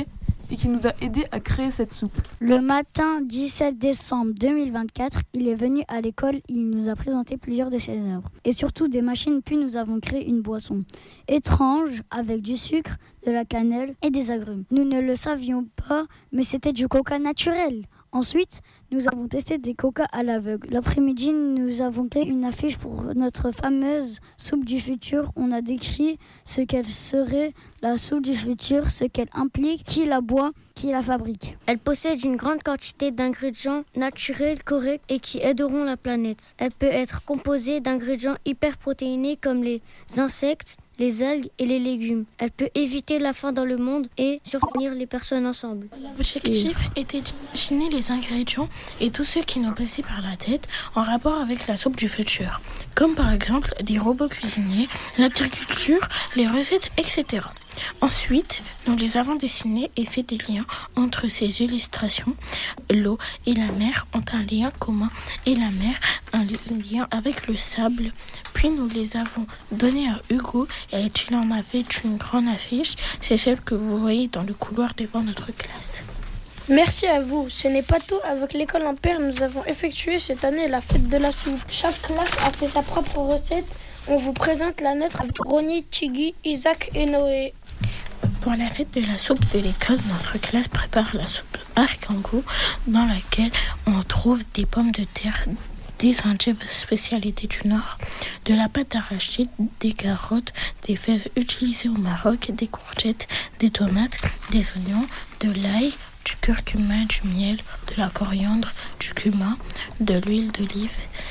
et qui nous a aidés à créer cette soupe. Le matin 17 décembre 2024, il est venu à l'école, il nous a présenté plusieurs de ses œuvres et surtout des machines, puis nous avons créé une boisson étrange avec du sucre, de la cannelle et des agrumes. Nous ne le savions pas, mais c'était du coca naturel. Ensuite, nous avons testé des coca à l'aveugle. L'après-midi, nous avons créé une affiche pour notre fameuse soupe du futur. On a décrit ce qu'elle serait, la soupe du futur, ce qu'elle implique, qui la boit, qui la fabrique. Elle possède une grande quantité d'ingrédients naturels corrects et qui aideront la planète. Elle peut être composée d'ingrédients hyperprotéinés comme les insectes, les algues et les légumes. Elle peut éviter la faim dans le monde et soutenir les personnes ensemble. L'objectif était d'imaginer les ingrédients et tout ce qui nous passait par la tête en rapport avec la soupe du futur, comme par exemple des robots cuisiniers, l'agriculture, les recettes, etc. Ensuite, nous les avons dessinés et fait des liens entre ces illustrations. L'eau et la mer ont un lien commun et la mer un lien avec le sable. Puis nous les avons donnés à Hugo et il en avait une grande affiche. C'est celle que vous voyez dans le couloir devant notre classe. Merci à vous. Ce n'est pas tout. Avec l'école Ampère, nous avons effectué cette année la fête de la soupe. Chaque classe a fait sa propre recette. On vous présente la nôtre avec Ronnie, Tiggy, Isaac et Noé. Pour la fête de la soupe de l'école, notre classe prépare la soupe Arc-en-Goût dans laquelle on trouve des pommes de terre, des endives spécialité du Nord, de la pâte d'arachide, des carottes, des fèves utilisées au Maroc, des courgettes, des tomates, des oignons, de l'ail, du curcuma, du miel, de la coriandre, du cumin, de l'huile d'olive,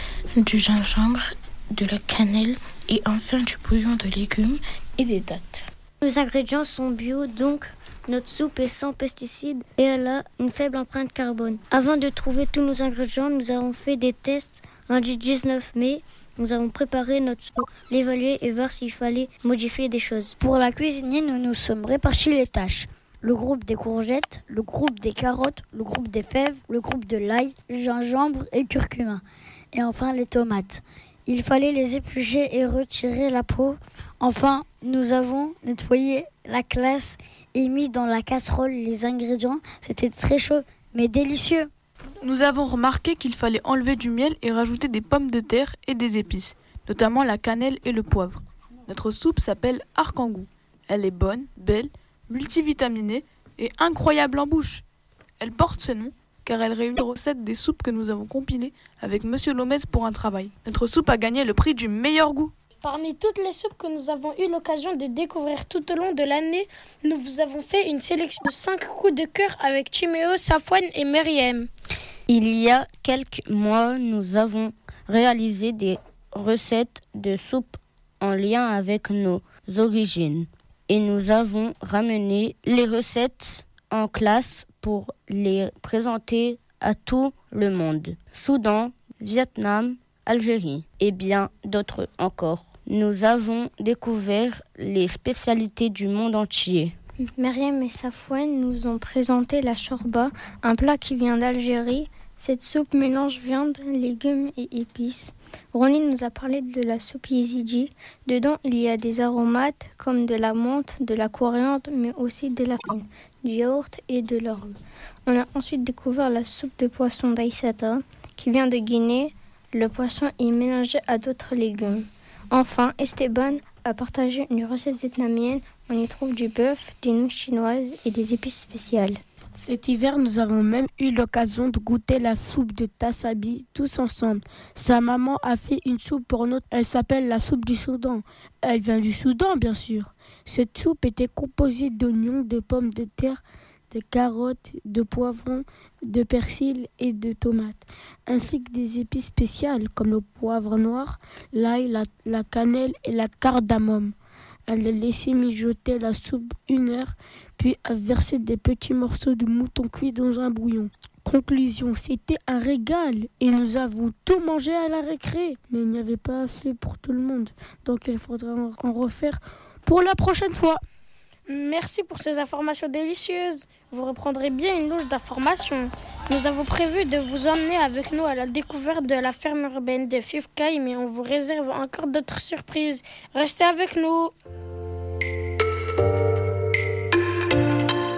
du gingembre, de la cannelle et enfin du bouillon de légumes et des dattes. Nos ingrédients sont bio, donc notre soupe est sans pesticides et elle a une faible empreinte carbone. Avant de trouver tous nos ingrédients, nous avons fait des tests. Lundi 19 mai, nous avons préparé notre soupe, l'évaluer et voir s'il fallait modifier des choses. Pour la cuisinier, nous nous sommes répartis les tâches. Le groupe des courgettes, le groupe des carottes, le groupe des fèves, le groupe de l'ail, gingembre et curcuma. Et enfin les tomates. Il fallait les éplucher et retirer la peau. Enfin, nous avons nettoyé la classe et mis dans la casserole les ingrédients. C'était très chaud, mais délicieux. Nous avons remarqué qu'il fallait enlever du miel et rajouter des pommes de terre et des épices, notamment la cannelle et le poivre. Notre soupe s'appelle Arc-en-Goût. Elle est bonne, belle, multivitaminée et incroyable en bouche. Elle porte ce nom car elle réunit les recettes des soupes que nous avons compilées avec Monsieur Lomez pour un travail. Notre soupe a gagné le prix du meilleur goût. Parmi toutes les soupes que nous avons eu l'occasion de découvrir tout au long de l'année, nous vous avons fait une sélection de 5 coups de cœur avec Timéo, Safouane et Myriam. Il y a quelques mois, nous avons réalisé des recettes de soupe en lien avec nos origines. Et nous avons ramené les recettes en classe pour les présenter à tout le monde. Soudan, Vietnam, Algérie et bien d'autres encore. Nous avons découvert les spécialités du monde entier. Myriam et Safouane nous ont présenté la chorba, un plat qui vient d'Algérie. Cette soupe mélange viande, légumes et épices. Ronnie nous a parlé de la soupe yézidi. Dedans, il y a des aromates comme de la menthe, de la coriandre, mais aussi de la farine, du yaourt et de l'orge. On a ensuite découvert la soupe de poisson d'Aïssata, qui vient de Guinée. Le poisson est mélangé à d'autres légumes. Enfin, Esteban a partagé une recette vietnamienne. On y trouve du bœuf, des nouilles chinoises et des épices spéciales. Cet hiver, nous avons même eu l'occasion de goûter la soupe de Tassabi tous ensemble. Sa maman a fait une soupe pour nous. Elle s'appelle la soupe du Soudan. Elle vient du Soudan, bien sûr. Cette soupe était composée d'oignons, de pommes de terre, de carottes, de poivrons, de persil et de tomates, ainsi que des épices spéciales comme le poivre noir, l'ail, la cannelle et la cardamome. Elle a laissé mijoter la soupe 1 heure, puis a versé des petits morceaux de mouton cuit dans un bouillon. Conclusion, c'était un régal et nous avons tout mangé à la récré. Mais il n'y avait pas assez pour tout le monde, donc il faudra en refaire pour la prochaine fois. Merci pour ces informations délicieuses. Vous reprendrez bien une loge d'informations. Nous avons prévu de vous emmener avec nous à la découverte de la ferme urbaine de Fifkai, mais on vous réserve encore d'autres surprises. Restez avec nous. La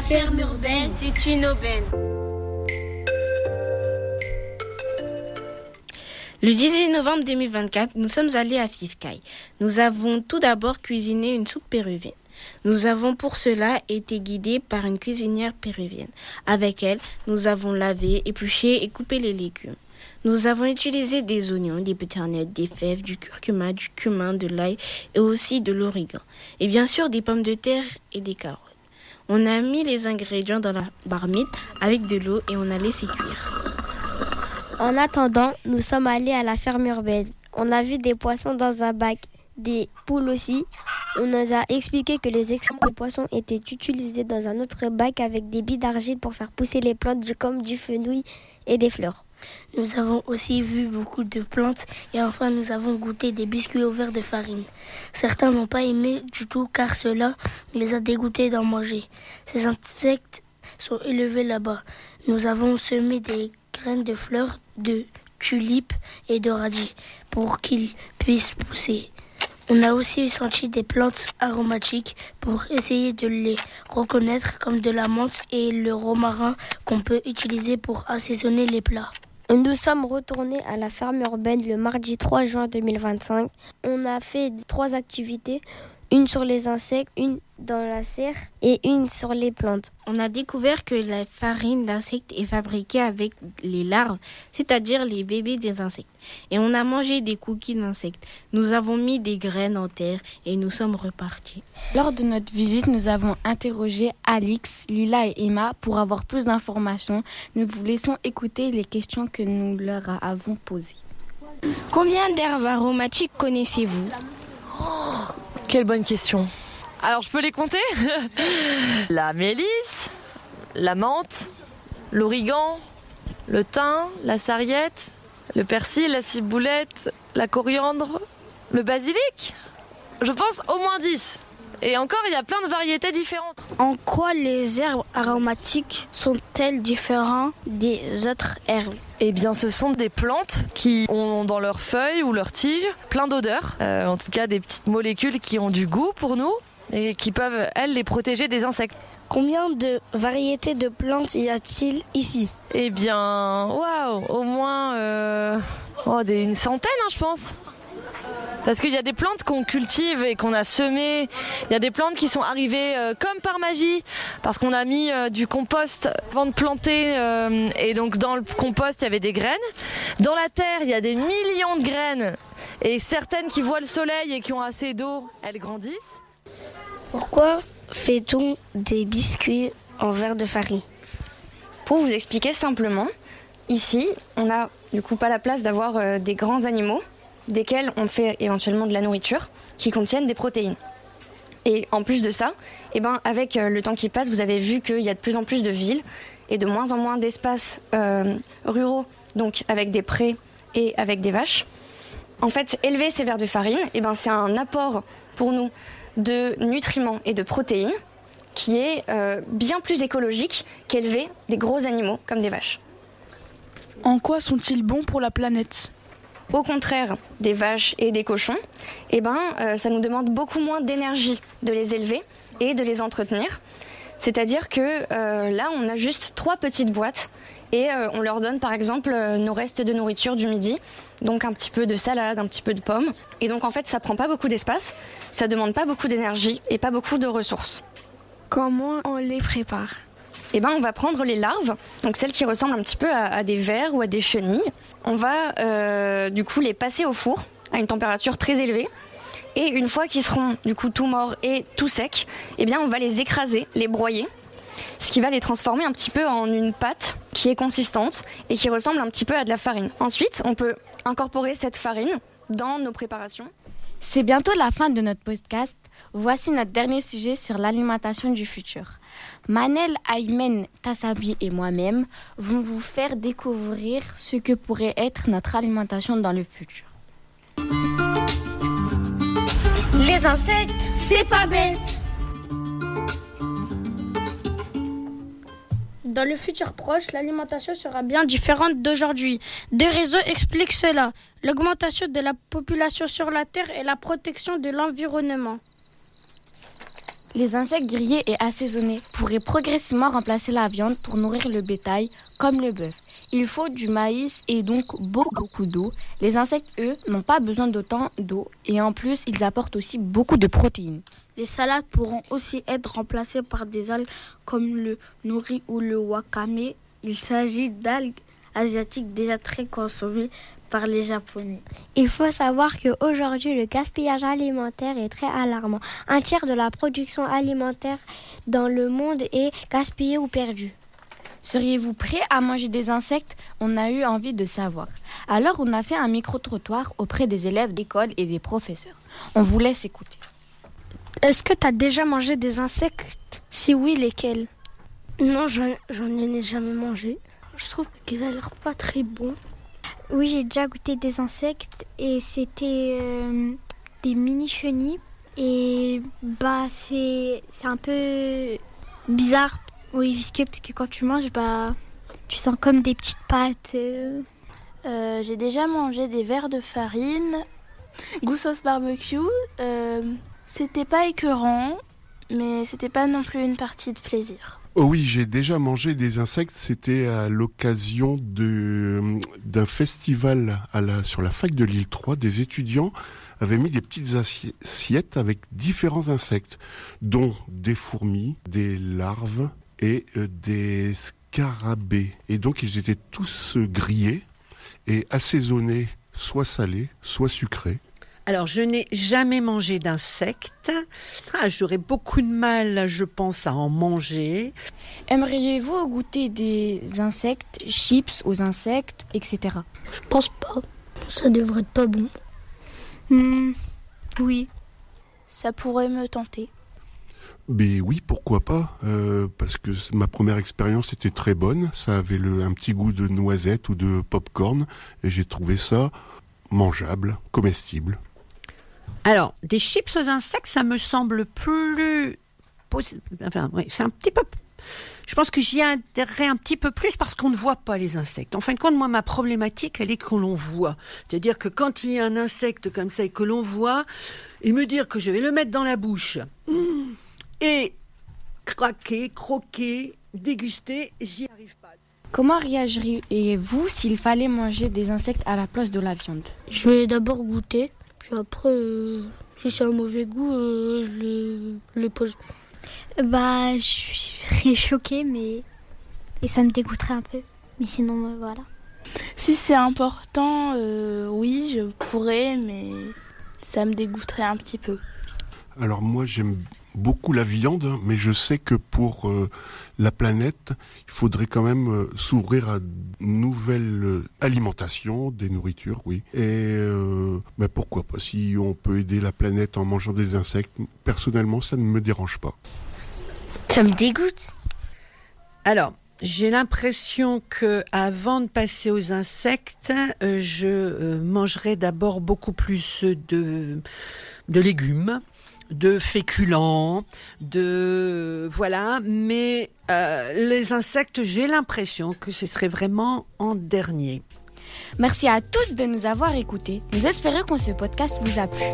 La ferme urbaine, c'est une aubaine. Le 18 novembre 2024, nous sommes allés à Fifcaille. Nous avons tout d'abord cuisiné une soupe péruvienne. Nous avons pour cela été guidés par une cuisinière péruvienne. Avec elle, nous avons lavé, épluché et coupé les légumes. Nous avons utilisé des oignons, des butternut, des fèves, du curcuma, du cumin, de l'ail et aussi de l'origan. Et bien sûr des pommes de terre et des carottes. On a mis les ingrédients dans la marmite avec de l'eau et on a laissé cuire. En attendant, nous sommes allés à la ferme urbaine. On a vu des poissons dans un bac, des poules aussi. On nous a expliqué que les excréments des poissons étaient utilisés dans un autre bac avec des billes d'argile pour faire pousser les plantes comme du fenouil et des fleurs. Nous avons aussi vu beaucoup de plantes et enfin nous avons goûté des biscuits au verre de farine. Certains n'ont pas aimé du tout car cela les a dégoûtés d'en manger. Ces insectes sont élevés là-bas. Nous avons semé des graines de fleurs, de tulipes et de radis pour qu'ils puissent pousser. On a aussi senti des plantes aromatiques pour essayer de les reconnaître comme de la menthe et le romarin qu'on peut utiliser pour assaisonner les plats. Nous sommes retournés à la ferme urbaine le mardi 3 juin 2025. On a fait 3 activités, une sur les insectes, une dans la serre et une sur les plantes. On a découvert que la farine d'insectes est fabriquée avec les larves, c'est-à-dire les bébés des insectes. Et on a mangé des cookies d'insectes. Nous avons mis des graines en terre et nous sommes repartis. Lors de notre visite, nous avons interrogé Alix, Lila et Emma pour avoir plus d'informations. Nous vous laissons écouter les questions que nous leur avons posées. Combien d'herbes aromatiques connaissez-vous ? Quelle bonne question. Alors, je peux les compter ? La mélisse, la menthe, l'origan, le thym, la sarriette, le persil, la ciboulette, la coriandre, le basilic. Je pense au moins 10. Et encore, il y a plein de variétés différentes. En quoi les herbes aromatiques sont-elles différentes des autres herbes ? Eh bien, ce sont des plantes qui ont dans leurs feuilles ou leurs tiges plein d'odeurs. En tout cas, des petites molécules qui ont du goût pour nous et qui peuvent, elles, les protéger des insectes. Combien de variétés de plantes y a-t-il ici ? Eh bien, waouh, au moins une centaine, je pense. Parce qu'il y a des plantes qu'on cultive et qu'on a semées. Il y a des plantes qui sont arrivées comme par magie. Parce qu'on a mis du compost avant de planter. Et donc dans le compost, il y avait des graines. Dans la terre, il y a des millions de graines. Et certaines qui voient le soleil et qui ont assez d'eau, elles grandissent. Pourquoi fait-on des biscuits en verre de farine ? Pour vous expliquer simplement, ici, on n'a du coup pas la place d'avoir des grands animaux desquels on fait éventuellement de la nourriture qui contiennent des protéines. Et en plus de ça, avec le temps qui passe, vous avez vu qu'il y a de plus en plus de villes et de moins en moins d'espaces ruraux, donc avec des prés et avec des vaches. En fait, élever ces vers de farine, c'est un apport pour nous de nutriments et de protéines qui est bien plus écologique qu'élever des gros animaux comme des vaches. En quoi sont-ils bons pour la planète ? Au contraire des vaches et des cochons, ça nous demande beaucoup moins d'énergie de les élever et de les entretenir. C'est-à-dire que là, on a juste 3 petites boîtes et on leur donne par exemple nos restes de nourriture du midi, donc un petit peu de salade, un petit peu de pommes. Et donc en fait, ça prend pas beaucoup d'espace, ça demande pas beaucoup d'énergie et pas beaucoup de ressources. Comment on les prépare ? On va prendre les larves, donc celles qui ressemblent un petit peu à des vers ou à des chenilles. On va du coup les passer au four à une température très élevée. Et une fois qu'ils seront du coup tout morts et tout secs, on va les écraser, les broyer. Ce qui va les transformer un petit peu en une pâte qui est consistante et qui ressemble un petit peu à de la farine. Ensuite, on peut incorporer cette farine dans nos préparations. C'est bientôt la fin de notre podcast. Voici notre dernier sujet sur l'alimentation du futur. Manel, Aymen, Tassabi et moi-même vont vous faire découvrir ce que pourrait être notre alimentation dans le futur. Les insectes, c'est pas bête. Dans le futur proche, l'alimentation sera bien différente d'aujourd'hui. 2 raisons expliquent cela. L'augmentation de la population sur la Terre et la protection de l'environnement. Les insectes grillés et assaisonnés pourraient progressivement remplacer la viande pour nourrir le bétail, comme le bœuf. Il faut du maïs et donc beaucoup d'eau. Les insectes, eux, n'ont pas besoin d'autant d'eau et en plus, ils apportent aussi beaucoup de protéines. Les salades pourront aussi être remplacées par des algues comme le nori ou le wakame. Il s'agit d'algues asiatiques déjà très consommées par les Japonais. Il faut savoir qu'aujourd'hui, le gaspillage alimentaire est très alarmant. Un tiers de la production alimentaire dans le monde est gaspillée ou perdue. Seriez-vous prêts à manger des insectes ? On a eu envie de savoir. Alors, on a fait un micro-trottoir auprès des élèves d'école et des professeurs. On vous laisse écouter. Est-ce que tu as déjà mangé des insectes ? Si oui, lesquels ? Non, j'en ai jamais mangé. Je trouve qu'ils ont l'air pas très bons. Oui, j'ai déjà goûté des insectes et c'était des mini-chenilles. Et c'est un peu bizarre, oui, visqueux, parce que quand tu manges, tu sens comme des petites pattes. J'ai déjà mangé des vers de farine, goût sauce barbecue. C'était pas écœurant, mais c'était pas non plus une partie de plaisir. Oh oui, j'ai déjà mangé des insectes. C'était à l'occasion d'un festival sur la fac de l'île 3. Des étudiants avaient mis des petites assiettes avec différents insectes, dont des fourmis, des larves et des scarabées. Et donc ils étaient tous grillés et assaisonnés, soit salés, soit sucrés. Alors, je n'ai jamais mangé d'insectes. J'aurais beaucoup de mal, je pense, à en manger. Aimeriez-vous goûter des insectes, chips aux insectes, etc. Je pense pas. Ça devrait être pas bon. Oui, ça pourrait me tenter. Mais oui, pourquoi pas, parce que ma première expérience était très bonne. Ça avait un petit goût de noisette ou de popcorn. Et j'ai trouvé ça mangeable, comestible. Alors, des chips aux insectes, ça me semble plus... Enfin, oui, c'est un petit peu... Je pense que j'y adhérerais un petit peu plus parce qu'on ne voit pas les insectes. En fin de compte, moi, ma problématique, elle est que l'on voit. C'est-à-dire que quand il y a un insecte comme ça et que l'on voit, et me dire que je vais le mettre dans la bouche et craquer, croquer, déguster, j'y arrive pas. Comment réagiriez-vous s'il fallait manger des insectes à la place de la viande ? Je vais d'abord goûter, puis après, si c'est un mauvais goût, je le pose. Je serais choquée, et ça me dégoûterait un peu. Mais sinon, voilà. Si c'est important, oui, je pourrais, mais ça me dégoûterait un petit peu. Alors moi, j'aime beaucoup la viande, mais je sais que pour la planète, il faudrait quand même s'ouvrir à une nouvelle alimentation, des nourritures, oui. Et pourquoi pas, si on peut aider la planète en mangeant des insectes, personnellement, ça ne me dérange pas. Ça me dégoûte. Alors, j'ai l'impression que avant de passer aux insectes, je mangerai d'abord beaucoup plus de légumes, de féculents, voilà. Mais les insectes, j'ai l'impression que ce serait vraiment en dernier. Merci à tous de nous avoir écoutés. Nous espérons que ce podcast vous a plu.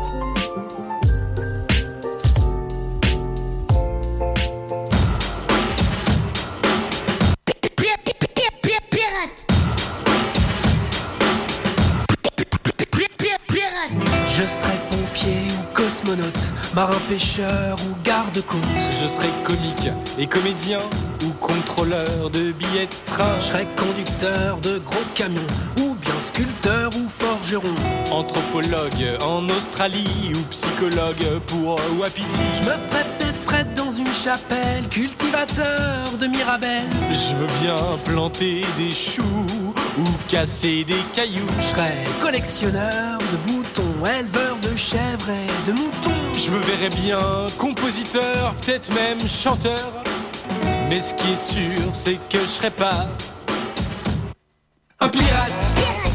Je serai pompier ou cosmonaute, marin-pêcheur ou garde-côte. Je serai comique et comédien ou contrôleur de billets de train. Je serai conducteur de gros camions ou bien sculpteur ou forgeron. Anthropologue en Australie ou psychologue pour Wapiti. Je me ferai peut-être prêtre dans une chapelle, cultivateur de mirabelle. Je veux bien planter des choux ou casser des cailloux. Je serai collectionneur de boutons, éleveur de chèvres et de moutons. Je me verrais bien compositeur, peut-être même chanteur. Mais ce qui est sûr, c'est que je serai pas un pirate,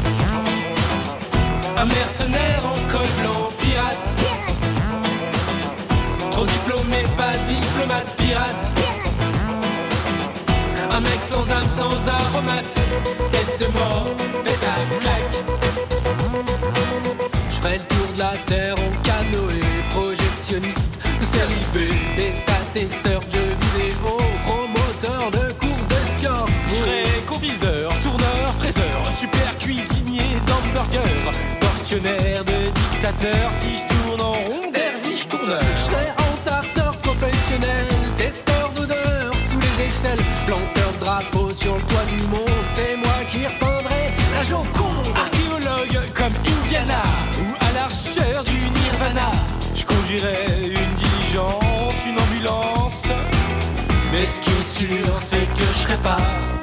un mercenaire en col blanc, pirate. Trop diplômé, pas diplomate, pirate. Un mec sans âme, sans aromate, tête de mort, pétale, claque. Je ferai le tour de la terre en canoë, projectionniste de série B. testeur de jeux vidéo, promoteur de courses de score. Je serai conviseur, tourneur, fraiseur, super cuisinier d'hamburger, tortionnaire de dictateur. Si je tourne en rond, derviche tourneur. Je serai entarteur professionnel, testeur d'odeur sous les aisselles, planteur de drapeaux sur le toit du monde. C'est moi qui repeindrai la Joconde. Archéologue comme Indiana ou à la recherche du Nirvana. Je conduirai une diligence, une ambulance. Mais ce qui est sûr, c'est que je serai pas